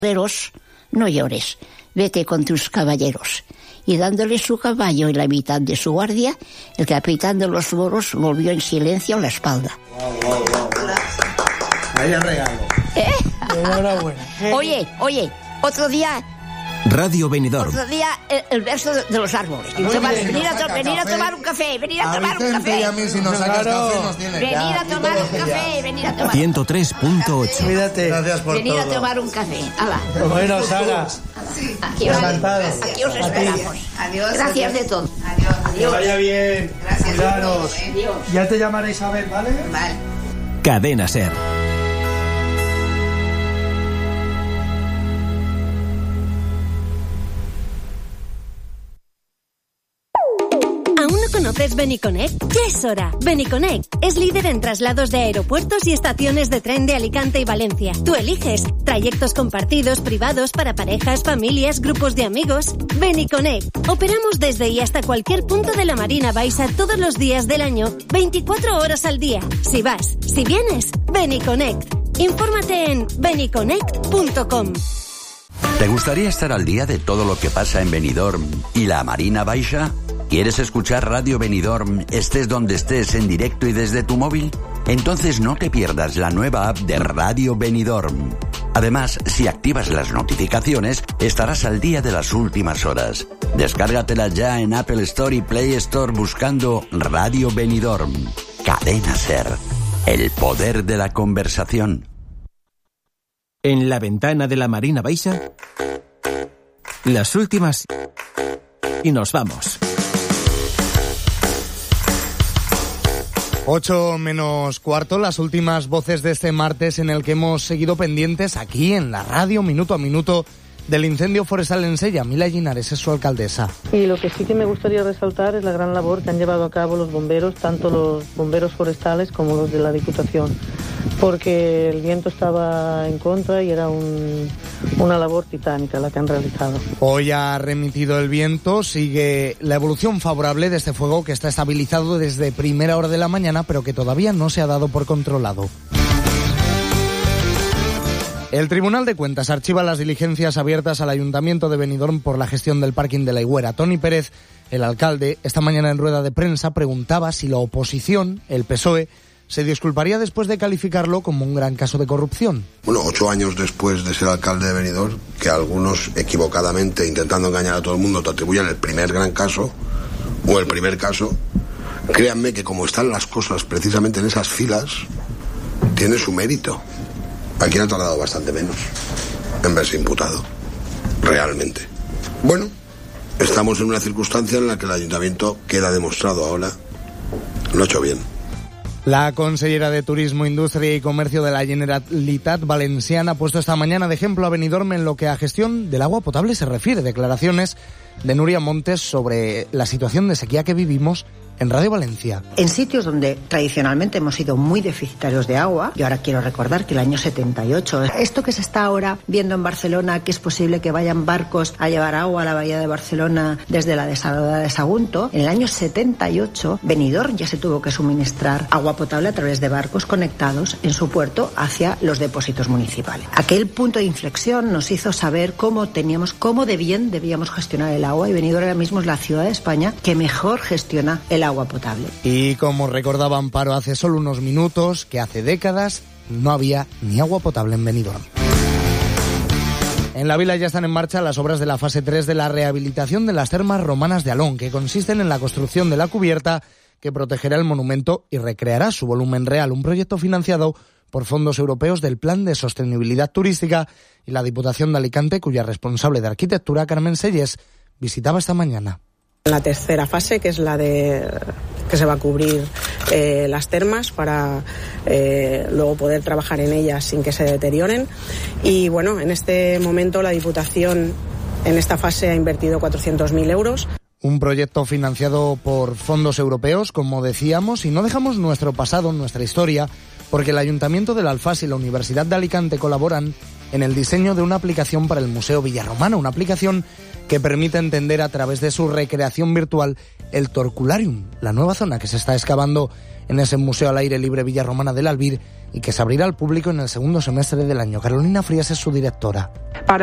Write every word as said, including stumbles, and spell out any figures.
Caballeros, no llores, vete con tus caballeros. Y dándole su caballo y la mitad de su guardia, el capitán de los moros volvió en silencio la espalda. Wow, wow, wow. Vaya regalo. ¿Eh? Enhorabuena. Oye, oye, otro día... Radio Benidorm. Otro día el, el verso de, de los árboles. Muy Tomar, bien, venir, a to, saca venir a café. tomar un café, venir a, A tomar Vicente un café. y a mí, si nos sacas Claro. café, nos tienes Venir ya. a tomar un café, venir a tomar, ciento tres punto ocho. Cuídate. Gracias por venir a todo. tomar un café. Hala. Bueno, Sara. Aquí os, Encantado. aquí os A ti. esperamos. Adiós. Gracias de todo. Adiós. Que Adiós. vaya bien. Gracias por Cuidaros. todo, ¿eh? Adiós. Ya te llamaré Isabel, ¿vale? Vale. Cadena Ser. ¿Aún no conoces Beniconnect? Ya es hora. Beniconnect es líder en traslados de aeropuertos y estaciones de tren de Alicante y Valencia. Tú eliges trayectos compartidos, privados, para parejas, familias, grupos de amigos. Beniconnect. Operamos desde y hasta cualquier punto de la Marina Baixa todos los días del año, veinticuatro horas al día. Si vas, si vienes, Beniconnect. Infórmate en beniconnect punto com. ¿Te gustaría estar al día de todo lo que pasa en Benidorm y la Marina Baixa? ¿Quieres escuchar Radio Benidorm, estés donde estés, en directo y desde tu móvil? Entonces no te pierdas la nueva app de Radio Benidorm. Además, si activas las notificaciones, estarás al día de las últimas horas. Descárgatela ya en Apple Store y Play Store buscando Radio Benidorm. Cadena Ser. El poder de la conversación. En la ventana de la Marina Baixa, las últimas y nos vamos. Ocho menos cuarto, las últimas voces de este martes en el que hemos seguido pendientes aquí en la radio, minuto a minuto, del incendio forestal en Sella. Mila Linares es su alcaldesa. Y lo que sí que me gustaría resaltar es la gran labor que han llevado a cabo los bomberos, tanto los bomberos forestales como los de la Diputación, porque el viento estaba en contra y era un, una labor titánica la que han realizado. Hoy ha remitido el viento, sigue la evolución favorable de este fuego que está estabilizado desde primera hora de la mañana, pero que todavía no se ha dado por controlado. El Tribunal de Cuentas archiva las diligencias abiertas al Ayuntamiento de Benidorm por la gestión del parking de la Higuera. Toni Pérez, el alcalde, esta mañana en rueda de prensa preguntaba si la oposición, el P S O E, se disculparía después de calificarlo como un gran caso de corrupción. Bueno, ocho años después de ser alcalde de Benidorm, que algunos equivocadamente, intentando engañar a todo el mundo, te atribuyan el primer gran caso o el primer caso, créanme que como están las cosas precisamente en esas filas, tiene su mérito. Aquí ha tardado bastante menos en verse imputado, realmente. Bueno, estamos en una circunstancia en la que el ayuntamiento queda demostrado ahora, lo ha hecho bien. La consellera de Turismo, Industria y Comercio de la Generalitat Valenciana ha puesto esta mañana de ejemplo a Benidorm en lo que a gestión del agua potable se refiere. Declaraciones de Nuria Montes sobre la situación de sequía que vivimos en Radio Valencia. En sitios donde tradicionalmente hemos sido muy deficitarios de agua, y ahora quiero recordar que el año setenta y ocho, esto que se está ahora viendo en Barcelona, que es posible que vayan barcos a llevar agua a la bahía de Barcelona desde la desalada de Sagunto, en el año setenta y ocho, Benidorm ya se tuvo que suministrar agua potable a través de barcos conectados en su puerto hacia los depósitos municipales. Aquel punto de inflexión nos hizo saber cómo teníamos, cómo de bien debíamos gestionar el agua, y Benidorm ahora mismo es la ciudad de España que mejor gestiona el agua potable. Y como recordaba Amparo hace solo unos minutos, que hace décadas no había ni agua potable en Benidorm. En la vila ya están en marcha las obras de la fase tres de la rehabilitación de las termas romanas de Alón, que consisten en la construcción de la cubierta que protegerá el monumento y recreará su volumen real, un proyecto financiado por fondos europeos del Plan de Sostenibilidad Turística y la Diputación de Alicante, cuya responsable de arquitectura, Carmen Selles, visitaba esta mañana. La tercera fase, que es la de que se va a cubrir eh, las termas para eh, luego poder trabajar en ellas sin que se deterioren. Y bueno, en este momento la Diputación en esta fase ha invertido cuatrocientos mil euros. Un proyecto financiado por fondos europeos, como decíamos, y no dejamos nuestro pasado, nuestra historia, porque el Ayuntamiento del Alfás y la Universidad de Alicante colaboran en el diseño de una aplicación para el Museo Villarromano, una aplicación que permite entender a través de su recreación virtual el Torcularium, la nueva zona que se está excavando en ese Museo al Aire Libre Villarromana del Albir y que se abrirá al público en el segundo semestre del año. Carolina Frías es su directora. Para